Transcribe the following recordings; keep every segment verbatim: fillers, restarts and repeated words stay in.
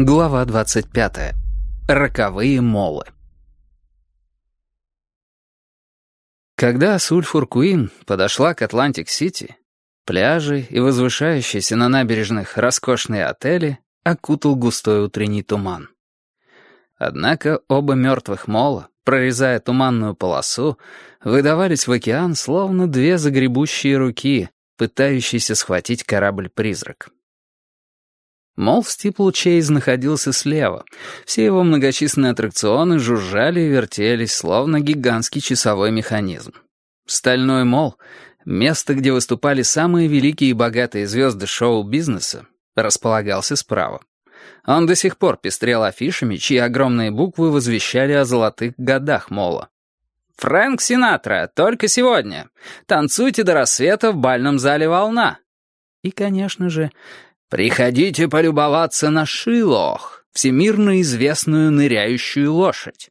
Глава двадцать пятая. Роковые молы. Когда Сульфур Куин подошла к Атлантик-Сити, пляжи и возвышающиеся на набережных роскошные отели окутал густой утренний туман. Однако оба мертвых мола, прорезая туманную полосу, выдавались в океан словно две загребущие руки, пытающиеся схватить корабль-призрак. Мол Стиплчейз находился слева. Все его многочисленные аттракционы жужжали и вертелись, словно гигантский часовой механизм. Стальной мол, место, где выступали самые великие и богатые звезды шоу-бизнеса, располагался справа. Он до сих пор пестрел афишами, чьи огромные буквы возвещали о золотых годах мола. «Фрэнк Синатра, только сегодня! Танцуйте до рассвета в бальном зале «Волна». И, конечно же, «Приходите полюбоваться на Шилох, всемирно известную ныряющую лошадь».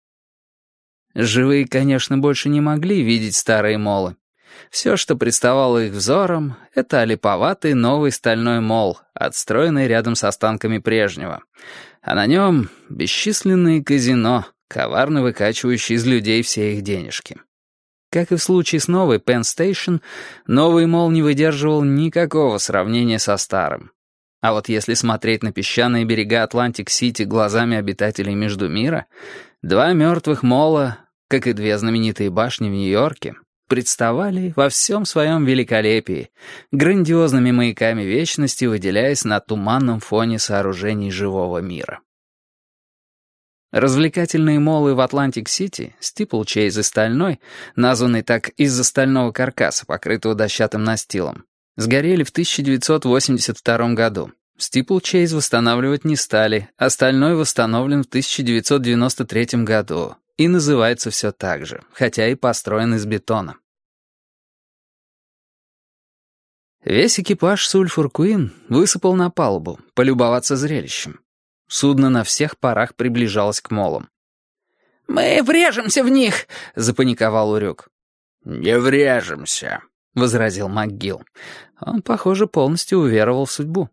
Живые, конечно, больше не могли видеть старые молы. Все, что представало их взором, это олиповатый новый стальной мол, отстроенный рядом с останками прежнего. А на нем бесчисленные казино, коварно выкачивающие из людей все их денежки. Как и в случае с новой Penn Station, новый мол не выдерживал никакого сравнения со старым. А вот если смотреть на песчаные берега Атлантик-Сити глазами обитателей Междумира, два мертвых мола, как и две знаменитые башни в Нью-Йорке, представали во всем своем великолепии, грандиозными маяками вечности, выделяясь на туманном фоне сооружений живого мира. Развлекательные молы в Атлантик-Сити, Стиплчейз и Стальной, названный так из-за стального каркаса, покрытого дощатым настилом, сгорели в тысяча девятьсот восемьдесят втором году. Стиплчейз восстанавливать не стали, а Стальной восстановлен в тысяча девятьсот девяносто третьем году и называется все так же, хотя и построен из бетона. Весь экипаж Сульфур Куин высыпал на палубу, полюбоваться зрелищем. Судно на всех парах приближалось к молам. «Мы врежемся в них!» — запаниковал Урюк. «Не врежемся», — возразил МакГилл. Он, похоже, полностью уверовал в судьбу.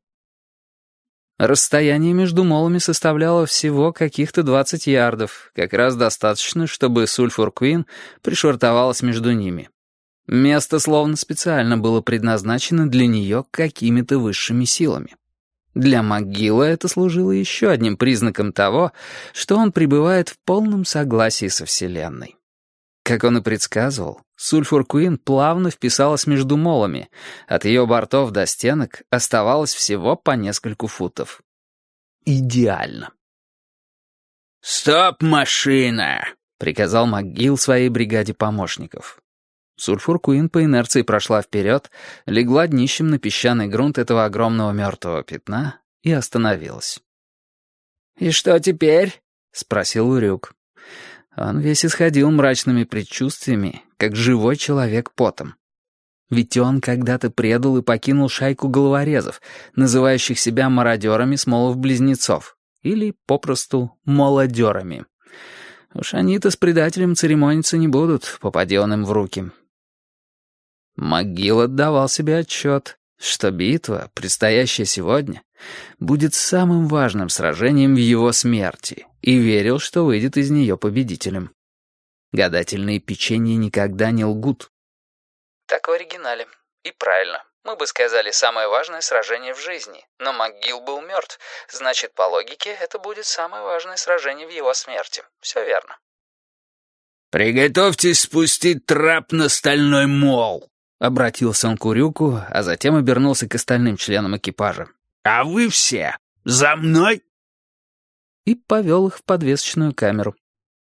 Расстояние между молами составляло всего каких-то двадцать ярдов, как раз достаточно, чтобы Сульфур Куин пришвартовалась между ними. Место словно специально было предназначено для нее какими-то высшими силами. Для МакГилла это служило еще одним признаком того, что он пребывает в полном согласии со Вселенной. Как он и предсказывал, Сульфур Куин плавно вписалась между молами. От ее бортов до стенок оставалось всего по нескольку футов. Идеально. «Стоп, машина!» — приказал МакГилл своей бригаде помощников. Сульфур Куин по инерции прошла вперед, легла днищем на песчаный грунт этого огромного мертвого пятна и остановилась. «И что теперь?» — спросил Урюк. Он весь исходил мрачными предчувствиями, как живой человек потом. Ведь он когда-то предал и покинул шайку головорезов, называющих себя мародерами Смолов-близнецов, или попросту молодерами. Уж они-то с предателем церемониться не будут, попадя он им в руки. МакГилл отдавал себе отчет, что битва, предстоящая сегодня, будет самым важным сражением в его смерти, и верил, что выйдет из нее победителем. Гадательные печенья никогда не лгут. Так в оригинале. И правильно. Мы бы сказали «самое важное сражение в жизни», но МакГилл был мертв, значит, по логике, это будет самое важное сражение в его смерти. Все верно. «Приготовьтесь спустить трап на стальной мол», — обратился он к Урюку, а затем обернулся к остальным членам экипажа. «А вы все за мной!» И повел их в подвесочную камеру.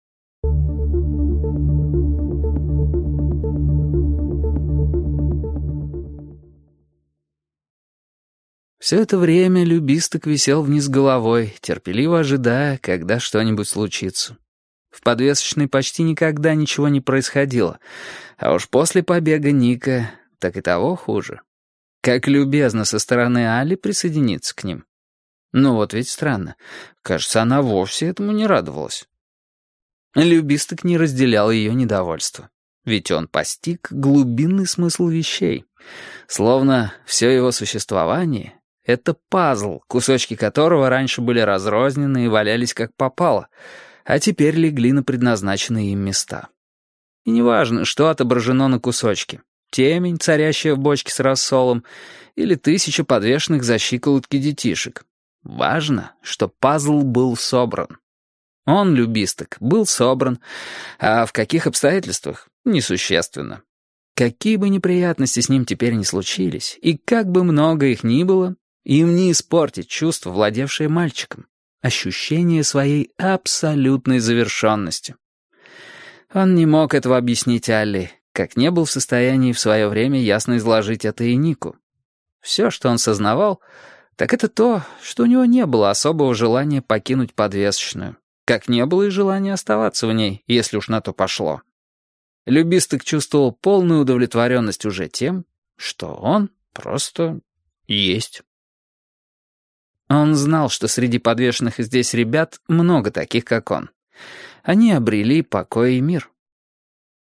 Все это время Любисток висел вниз головой, терпеливо ожидая, когда что-нибудь случится. В подвесочной почти никогда ничего не происходило, а уж после побега Ника так и того хуже. Как любезно со стороны Али присоединиться к ним. Ну вот ведь странно, кажется, она вовсе этому не радовалась. Любисток не разделял ее недовольство, ведь он постиг глубинный смысл вещей, словно все его существование — Это пазл, кусочки которого раньше были разрознены и валялись как попало, а теперь легли на предназначенные им места. И неважно, что отображено на кусочке. Темень, царящая в бочке с рассолом, или тысяча подвешенных за щиколотки детишек. Важно, что пазл был собран. Он, Любисток, был собран, а в каких обстоятельствах — несущественно. Какие бы неприятности с ним теперь ни случились, и как бы много их ни было, им не испортить чувство, владевшее мальчиком, ощущение своей абсолютной завершенности. Он не мог этого объяснить Алле, как не был в состоянии в свое время ясно изложить это и Нику. Все, что он сознавал, так это то, что у него не было особого желания покинуть подвесочную, как не было и желания оставаться в ней, если уж на то пошло. Любисток чувствовал полную удовлетворенность уже тем, что он просто есть. Он знал, что среди подвешенных здесь ребят много таких, как он. Они обрели покой и мир.